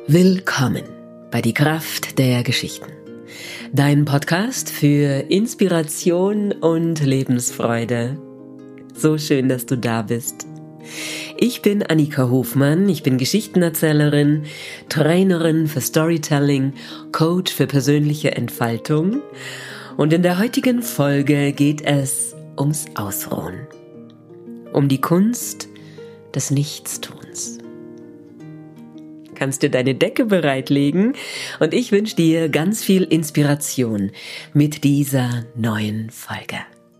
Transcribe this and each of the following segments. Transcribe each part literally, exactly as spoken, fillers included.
Willkommen bei Die Kraft der Geschichten, dein Podcast für Inspiration und Lebensfreude. So schön, dass du da bist. Ich bin Annika Hofmann, ich bin Geschichtenerzählerin, Trainerin für Storytelling, Coach für persönliche Entfaltung und in der heutigen Folge geht es ums Ausruhen, um die Kunst des Nichtstuns. Kannst dir deine Decke bereitlegen und ich wünsche dir ganz viel Inspiration mit dieser neuen Folge.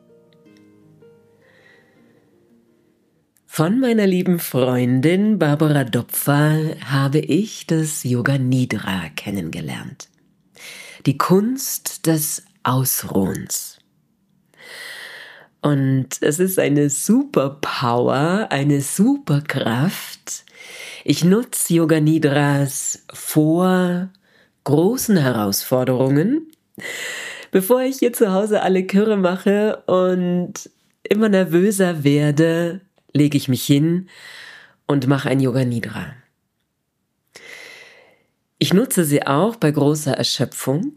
Von meiner lieben Freundin Barbara Dopfer habe ich das Yoga Nidra kennengelernt. Die Kunst des Ausruhens. Und es ist eine Superpower, eine Superkraft. Ich nutze Yoga Nidras vor großen Herausforderungen, bevor ich hier zu Hause alle Kirre mache und immer nervöser werde, lege ich mich hin und mache ein Yoga Nidra. Ich nutze sie auch bei großer Erschöpfung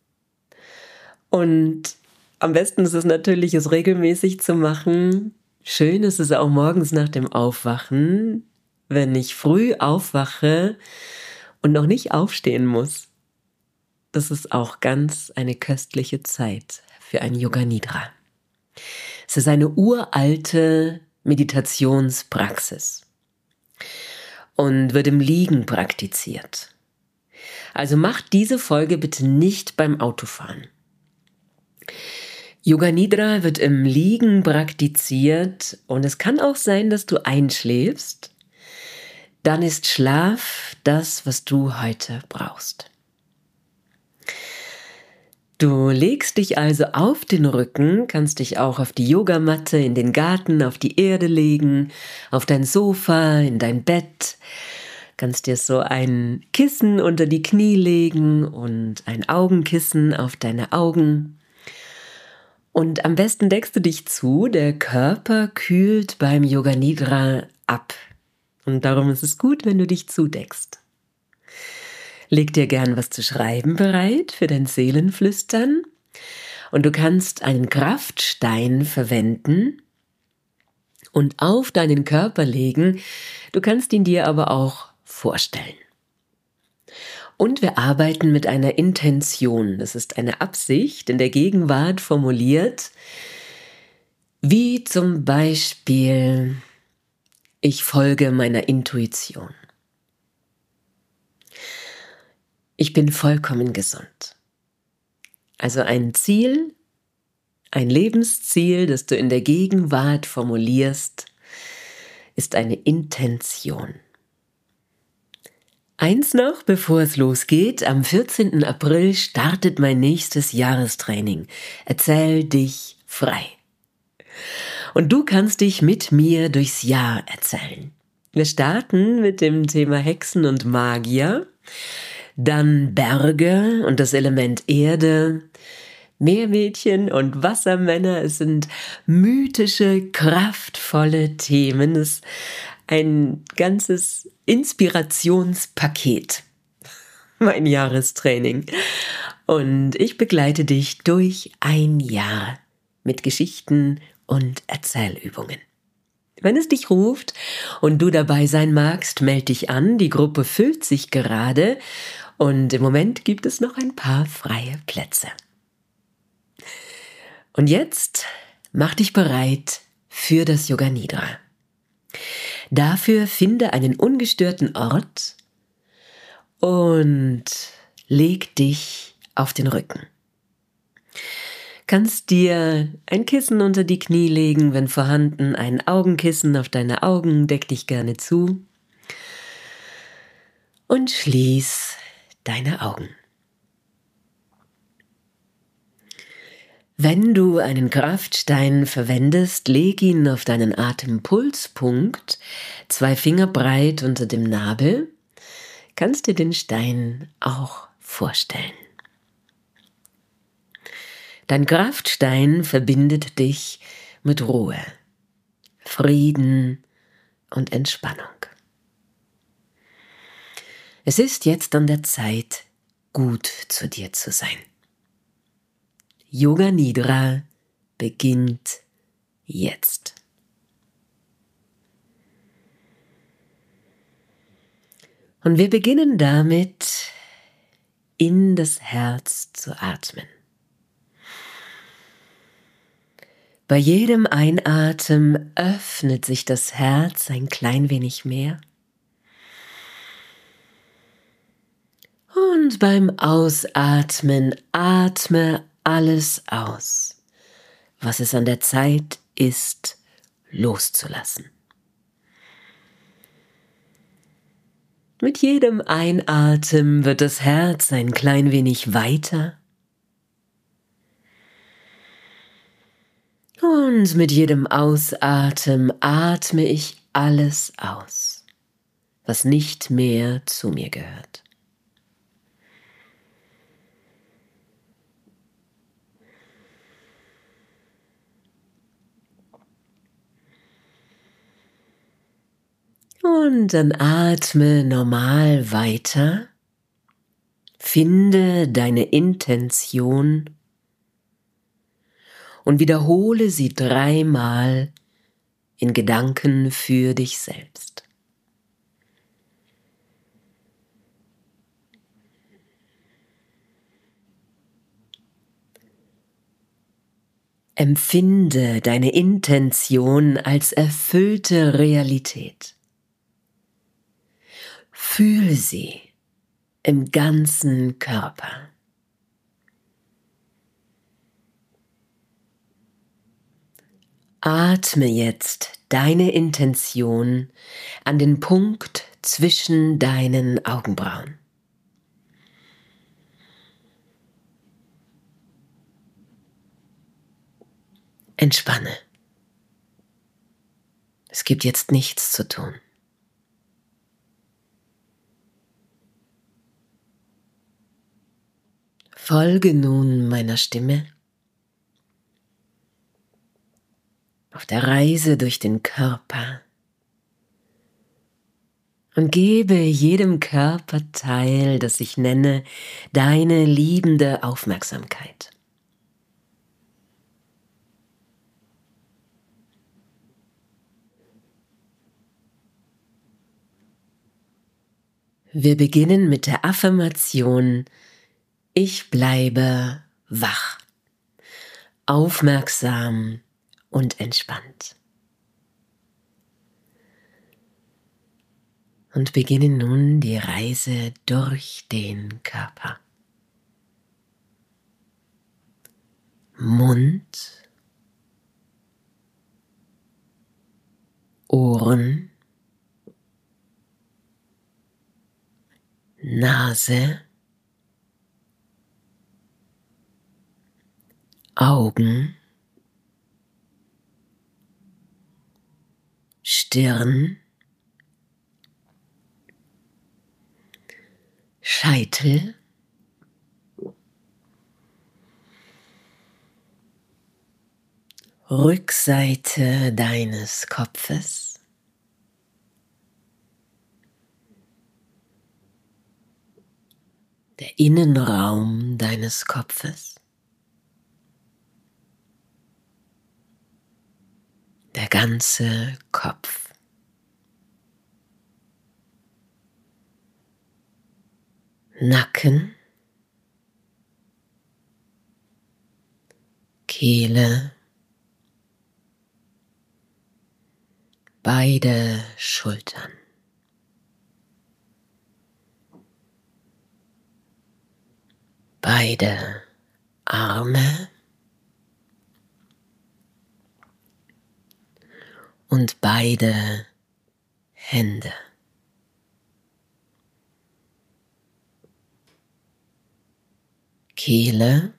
und am besten ist es natürlich, es regelmäßig zu machen. Schön ist es auch morgens nach dem Aufwachen, wenn ich früh aufwache und noch nicht aufstehen muss. Das ist auch ganz eine köstliche Zeit für ein Yoga Nidra. Es ist eine uralte Meditationspraxis und wird im Liegen praktiziert. Also macht diese Folge bitte nicht beim Autofahren. Yoga Nidra wird im Liegen praktiziert und es kann auch sein, dass du einschläfst. Dann ist Schlaf das, was du heute brauchst. Du legst dich also auf den Rücken, kannst dich auch auf die Yogamatte, in den Garten, auf die Erde legen, auf dein Sofa, in dein Bett. Kannst dir so ein Kissen unter die Knie legen und ein Augenkissen auf deine Augen. Und am besten deckst du dich zu, der Körper kühlt beim Yoga Nidra ab. Und darum ist es gut, wenn du dich zudeckst. Leg dir gern was zu schreiben bereit für dein Seelenflüstern. Und du kannst einen Kraftstein verwenden und auf deinen Körper legen. Du kannst ihn dir aber auch vorstellen. Und wir arbeiten mit einer Intention. Das ist eine Absicht in der Gegenwart formuliert, wie zum Beispiel: Ich folge meiner Intuition. Ich bin vollkommen gesund. Also ein Ziel, ein Lebensziel, das du in der Gegenwart formulierst, ist eine Intention. Eins noch, bevor es losgeht: Am vierzehnten April startet mein nächstes Jahrestraining. Erzähl dich frei. Und du kannst dich mit mir durchs Jahr erzählen. Wir starten mit dem Thema Hexen und Magier, dann Berge und das Element Erde, Meermädchen und Wassermänner. Es sind mythische, kraftvolle Themen. Es ist ein ganzes Inspirationspaket, mein Jahrestraining. Und ich begleite dich durch ein Jahr mit Geschichten und Erzählübungen. Wenn es dich ruft und du dabei sein magst, melde dich an. Die Gruppe füllt sich gerade und im Moment gibt es noch ein paar freie Plätze. Und jetzt mach dich bereit für das Yoga Nidra. Dafür finde einen ungestörten Ort und leg dich auf den Rücken. Kannst dir ein Kissen unter die Knie legen, wenn vorhanden, ein Augenkissen auf deine Augen, deck dich gerne zu und schließ deine Augen. Wenn du einen Kraftstein verwendest, leg ihn auf deinen Atempulspunkt, zwei Finger breit unter dem Nabel, kannst dir den Stein auch vorstellen. Dein Kraftstein verbindet dich mit Ruhe, Frieden und Entspannung. Es ist jetzt an der Zeit, gut zu dir zu sein. Yoga Nidra beginnt jetzt. Und wir beginnen damit, in das Herz zu atmen. Bei jedem Einatmen öffnet sich das Herz ein klein wenig mehr. Und beim Ausatmen atme alles aus, was es an der Zeit ist, loszulassen. Mit jedem Einatmen wird das Herz ein klein wenig weiter. Und mit jedem Ausatmen atme ich alles aus, was nicht mehr zu mir gehört. Und dann atme normal weiter. Finde deine Intention und wiederhole sie dreimal in Gedanken für dich selbst. Empfinde deine Intention als erfüllte Realität. Fühle sie im ganzen Körper. Atme jetzt deine Intention an den Punkt zwischen deinen Augenbrauen. Entspanne. Es gibt jetzt nichts zu tun. Folge nun meiner Stimme auf der Reise durch den Körper und gebe jedem Körperteil, das ich nenne, deine liebende Aufmerksamkeit. Wir beginnen mit der Affirmation: Ich bleibe wach, aufmerksam und entspannt. Und beginne nun die Reise durch den Körper. Mund, Ohren, Nase, Augen, Stirn, Scheitel, Rückseite deines Kopfes, der Innenraum deines Kopfes, der ganze Kopf. Nacken, Kehle, beide Schultern. Beide Arme und beide Hände. Kehle,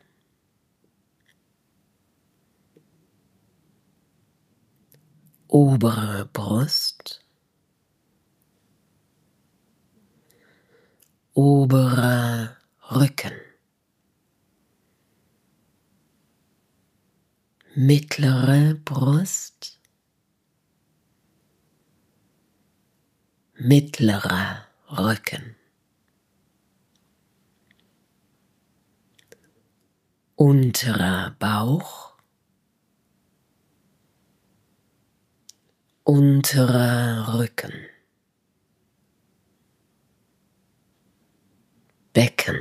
obere Brust, oberer Rücken, mittlere Brust, mittlerer Rücken, unterer Bauch, unterer Rücken, Becken,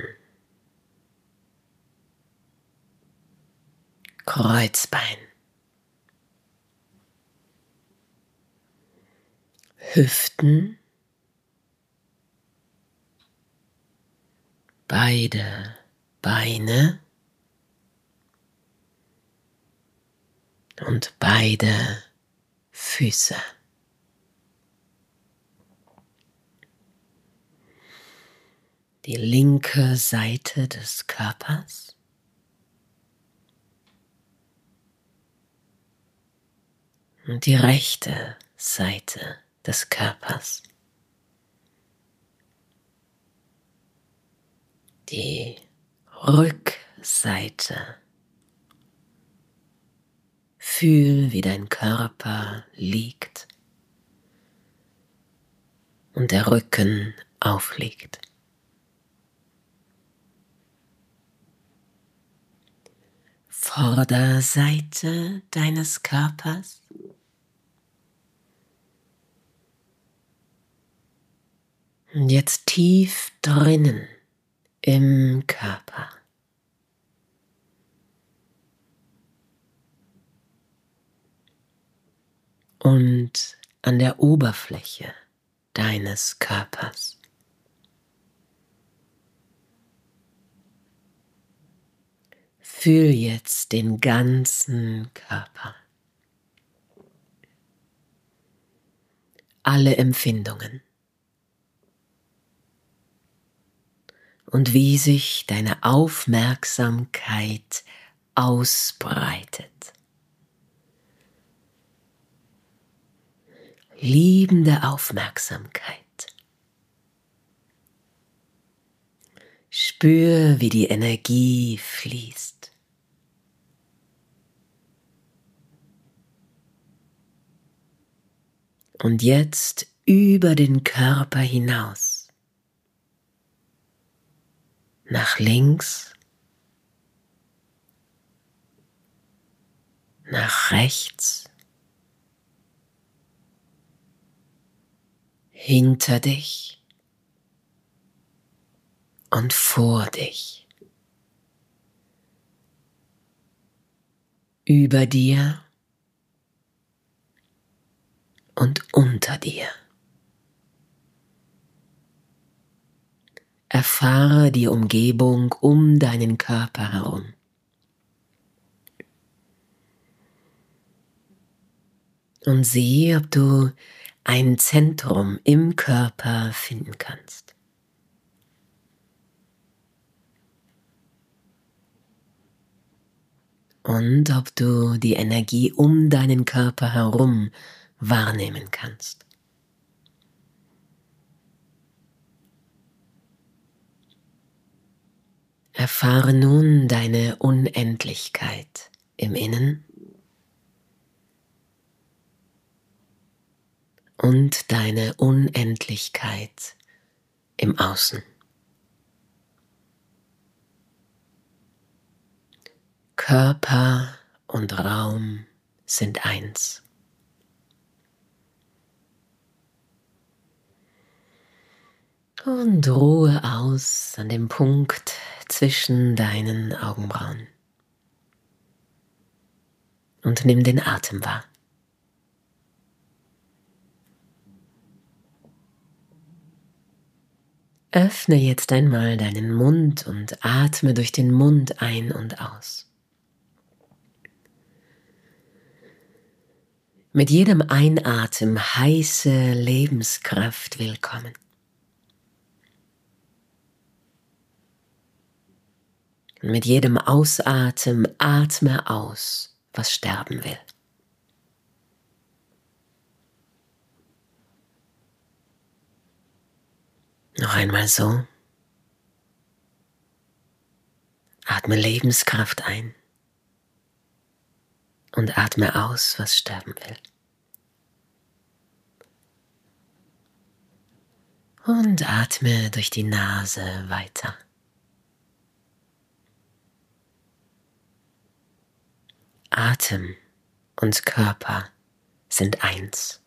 Kreuzbein, Hüften, beide Beine und beide Füße. Die linke Seite des Körpers und die rechte Seite des Körpers. Die Rückseite. Fühl, wie dein Körper liegt und der Rücken aufliegt. Vorderseite deines Körpers. Und jetzt tief drinnen im Körper. Und an der Oberfläche deines Körpers. Fühl jetzt den ganzen Körper. Alle Empfindungen. Und wie sich deine Aufmerksamkeit ausbreitet. Liebende Aufmerksamkeit. Spür, wie die Energie fließt. Und jetzt über den Körper hinaus. Nach links, nach rechts, hinter dich und vor dich, über dir und unter dir. Erfahre die Umgebung um deinen Körper herum. Und sieh, ob du ein Zentrum im Körper finden kannst. Und ob du die Energie um deinen Körper herum wahrnehmen kannst. Erfahre nun deine Unendlichkeit im Innen und deine Unendlichkeit im Außen. Körper und Raum sind eins. Und ruhe aus an dem Punkt zwischen deinen Augenbrauen. Und nimm den Atem wahr. Öffne jetzt einmal deinen Mund und atme durch den Mund ein und aus. Mit jedem Einatmen heiße Lebenskraft willkommen. Und mit jedem Ausatmen atme aus, was sterben will. Noch einmal so. Atme Lebenskraft ein und atme aus, was sterben will. Und atme durch die Nase weiter. Atem und Körper sind eins.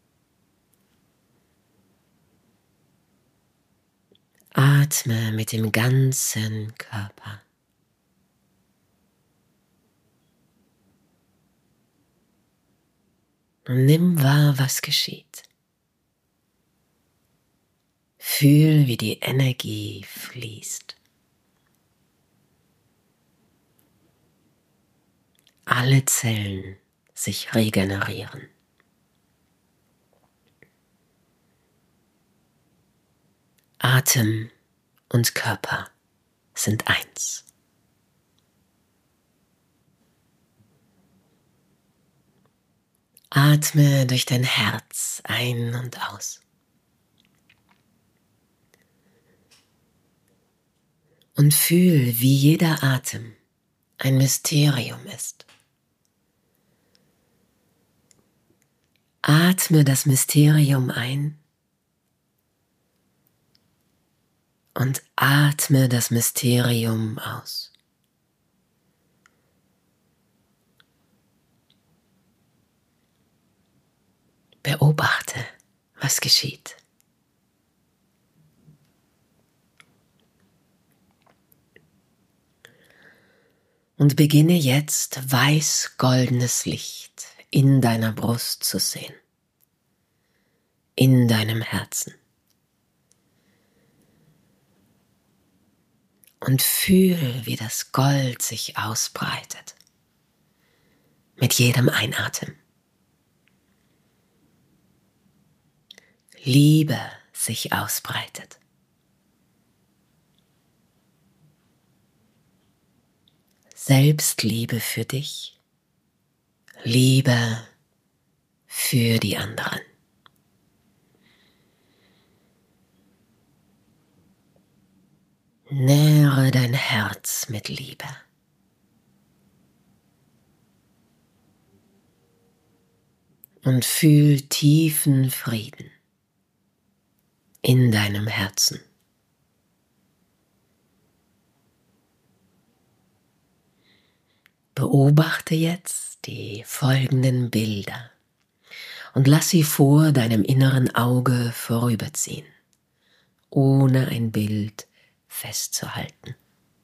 Atme mit dem ganzen Körper. Und nimm wahr, was geschieht. Fühl, wie die Energie fließt. Alle Zellen sich regenerieren. Atem und Körper sind eins. Atme durch dein Herz ein und aus. Und fühl, wie jeder Atem ein Mysterium ist. Atme das Mysterium ein und atme das Mysterium aus. Beobachte, was geschieht. Und beginne jetzt weiß-goldenes Licht in deiner Brust zu sehen, in deinem Herzen. Und fühl, wie das Gold sich ausbreitet, mit jedem Einatmen. Liebe sich ausbreitet. Selbstliebe für dich, Liebe für die anderen. Nähre dein Herz mit Liebe. Und fühl tiefen Frieden in deinem Herzen. Beobachte jetzt die folgenden Bilder und lass sie vor deinem inneren Auge vorüberziehen, ohne ein Bild festzuhalten.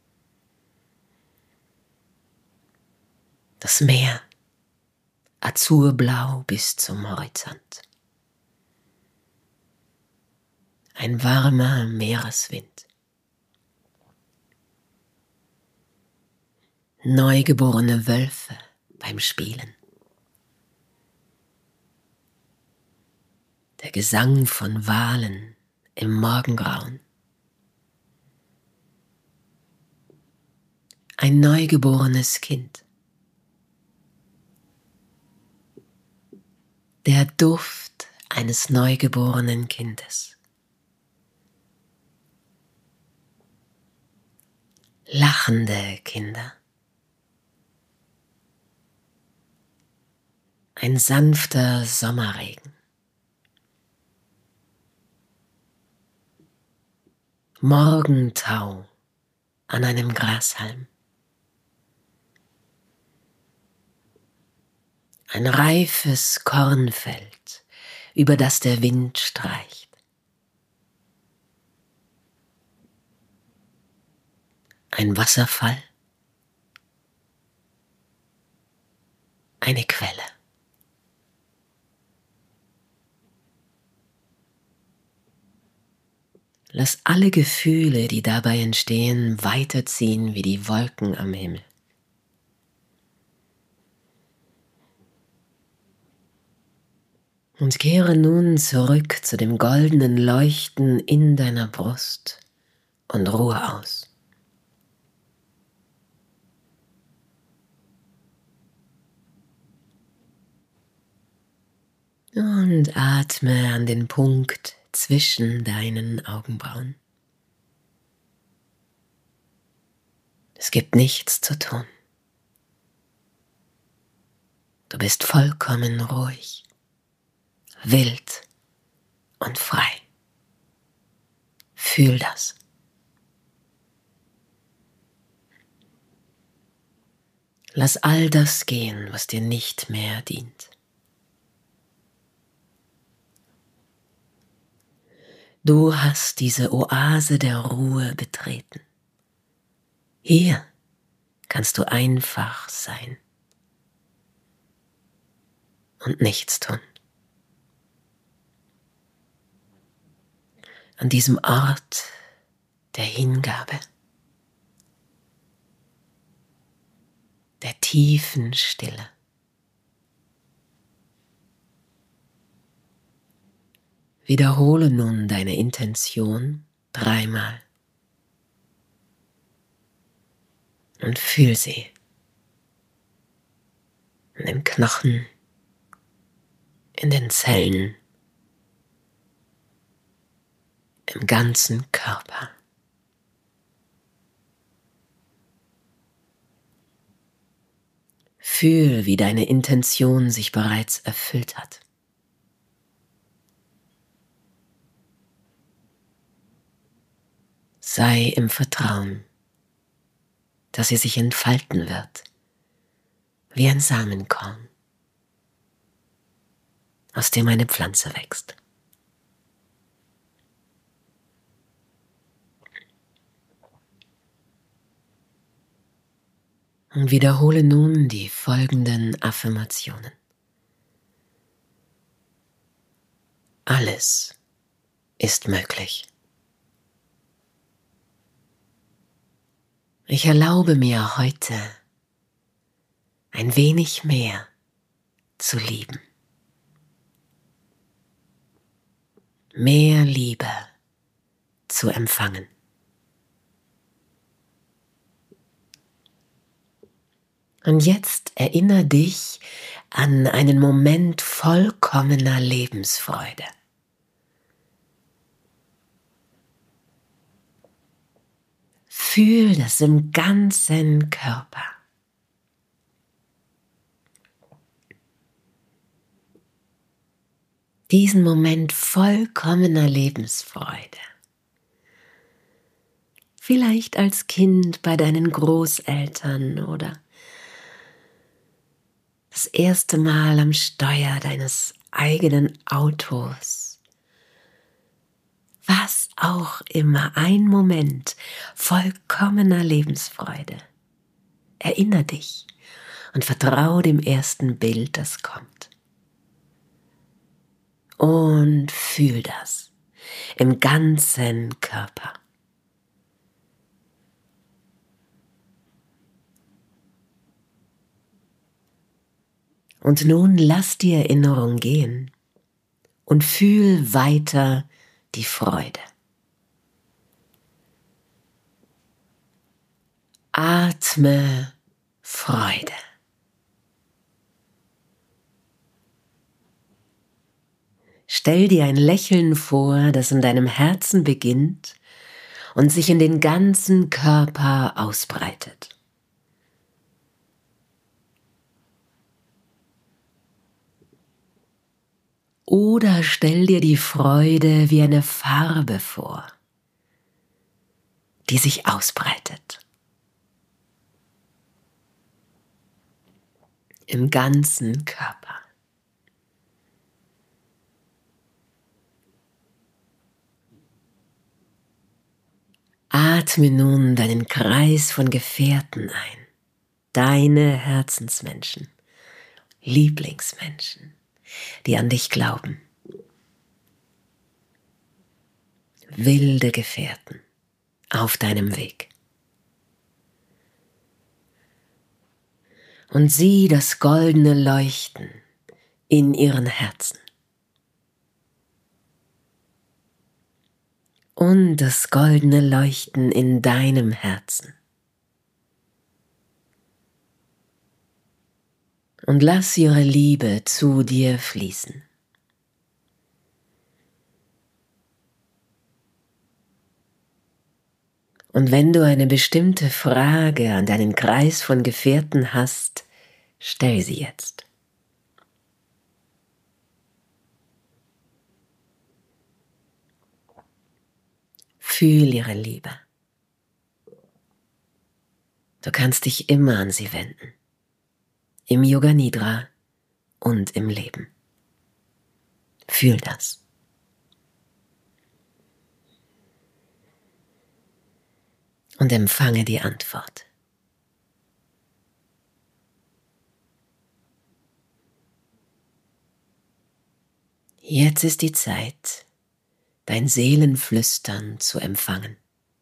Das Meer, azurblau bis zum Horizont. Ein warmer Meereswind. Neugeborene Wölfe beim Spielen. Der Gesang von Walen im Morgengrauen. Ein neugeborenes Kind. Der Duft eines neugeborenen Kindes. Lachende Kinder. Ein sanfter Sommerregen. Morgentau an einem Grashalm. Ein reifes Kornfeld, über das der Wind streicht. Ein Wasserfall. Eine Quelle. Lass alle Gefühle, die dabei entstehen, weiterziehen wie die Wolken am Himmel. Und kehre nun zurück zu dem goldenen Leuchten in deiner Brust und ruhe aus. Und atme an den Punkt zwischen deinen Augenbrauen. Es gibt nichts zu tun. Du bist vollkommen ruhig, wild und frei. Fühl das. Lass all das gehen, was dir nicht mehr dient. Du hast diese Oase der Ruhe betreten. Hier kannst du einfach sein und nichts tun. An diesem Ort der Hingabe, der tiefen Stille. Wiederhole nun deine Intention dreimal und fühl sie in den Knochen, in den Zellen, im ganzen Körper. Fühl, wie deine Intention sich bereits erfüllt hat. Sei im Vertrauen, dass sie sich entfalten wird, wie ein Samenkorn, aus dem eine Pflanze wächst. Und wiederhole nun die folgenden Affirmationen. Alles ist möglich. Ich erlaube mir heute ein wenig mehr zu lieben. Mehr Liebe zu empfangen. Und jetzt erinnere dich an einen Moment vollkommener Lebensfreude. Fühl das im ganzen Körper. Diesen Moment vollkommener Lebensfreude. Vielleicht als Kind bei deinen Großeltern oder das erste Mal am Steuer deines eigenen Autos. Was auch immer, ein Moment vollkommener Lebensfreude. Erinnere dich und vertraue dem ersten Bild, das kommt. Und fühl das im ganzen Körper. Und nun lass die Erinnerung gehen und fühl weiter die Freude. Atme Freude. Stell dir ein Lächeln vor, das in deinem Herzen beginnt und sich in den ganzen Körper ausbreitet. Oder stell dir die Freude wie eine Farbe vor, die sich ausbreitet. Im ganzen Körper. Atme nun deinen Kreis von Gefährten ein, deine Herzensmenschen, Lieblingsmenschen, die an dich glauben. Wilde Gefährten auf deinem Weg. Und sieh das goldene Leuchten in ihren Herzen. Und das goldene Leuchten in deinem Herzen. Und lass ihre Liebe zu dir fließen. Und wenn du eine bestimmte Frage an deinen Kreis von Gefährten hast, stell sie jetzt. Fühl ihre Liebe. Du kannst dich immer an sie wenden. im Yoga Nidra und im Leben. Fühl das. Und empfange die Antwort. Jetzt ist die Zeit, dein Seelenflüstern zu empfangen.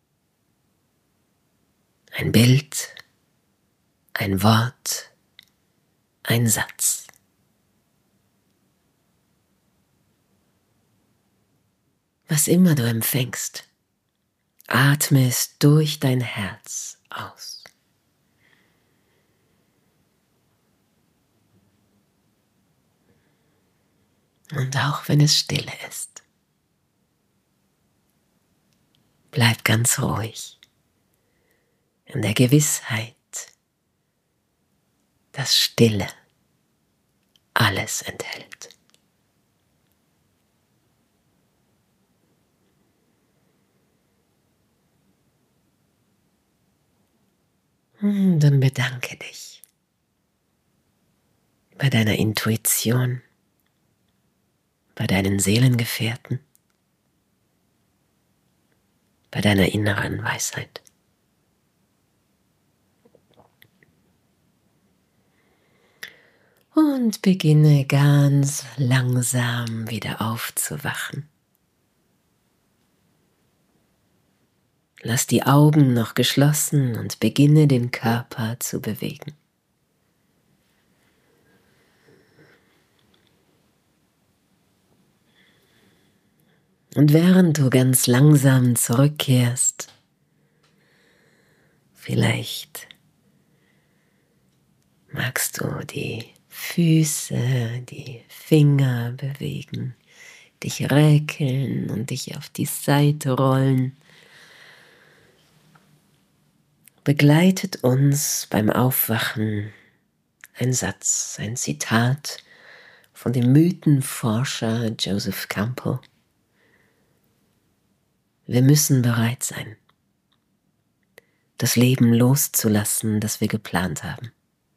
Ein Bild, ein Wort, ein Satz. Was immer du empfängst, atme es durch dein Herz aus. Und auch wenn es stille ist, bleib ganz ruhig in der Gewissheit, dass Stille alles enthält. Dann bedanke dich bei deiner Intuition, bei deinen Seelengefährten, bei deiner inneren Weisheit. Und beginne ganz langsam wieder aufzuwachen. Lass die Augen noch geschlossen und beginne den Körper zu bewegen. Und während du ganz langsam zurückkehrst, vielleicht magst du die Füße, die Finger bewegen, dich räkeln und dich auf die Seite rollen. Begleitet uns beim Aufwachen ein Satz, ein Zitat von dem Mythenforscher Joseph Campbell. Wir müssen bereit sein, das Leben loszulassen, das wir geplant haben,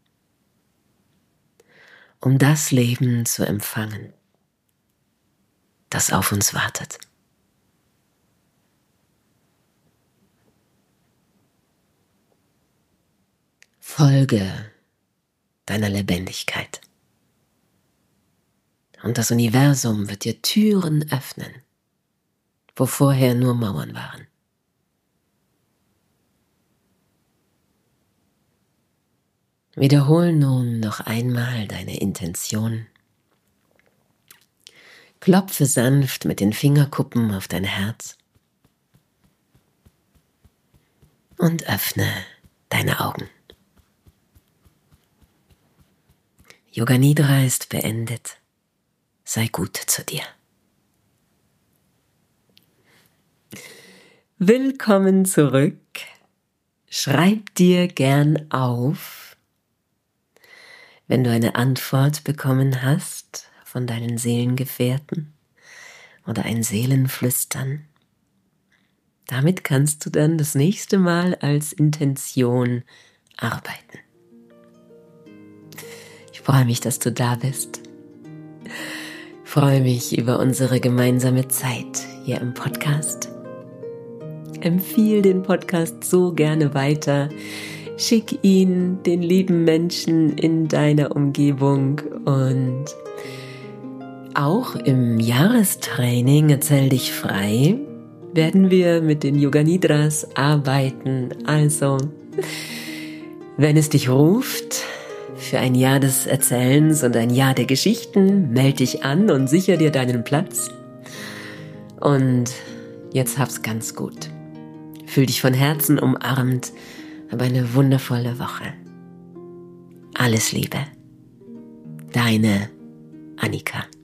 um das Leben zu empfangen, das auf uns wartet. Folge deiner Lebendigkeit. Und das Universum wird dir Türen öffnen, wo vorher nur Mauern waren. Wiederhol nun noch einmal deine Intention. Klopfe sanft mit den Fingerkuppen auf dein Herz und öffne deine Augen. Yoga Nidra ist beendet. Sei gut zu dir. Willkommen zurück. Schreib dir gern auf, wenn du eine Antwort bekommen hast von deinen Seelengefährten oder ein Seelenflüstern. Damit kannst du dann das nächste Mal als Intention arbeiten. Ich freue mich, dass du da bist. Ich freue mich über unsere gemeinsame Zeit hier im Podcast. Empfiehl den Podcast so gerne weiter. Schick ihn den lieben Menschen in deiner Umgebung. Und auch im Jahrestraining Erzähl dich frei werden wir mit den Yoga Nidras arbeiten. Also, wenn es dich ruft, für ein Jahr des Erzählens und ein Jahr der Geschichten, melde dich an und sicher dir deinen Platz. Und jetzt hab's ganz gut. Fühl dich von Herzen umarmt, hab eine wundervolle Woche. Alles Liebe. Deine Annika.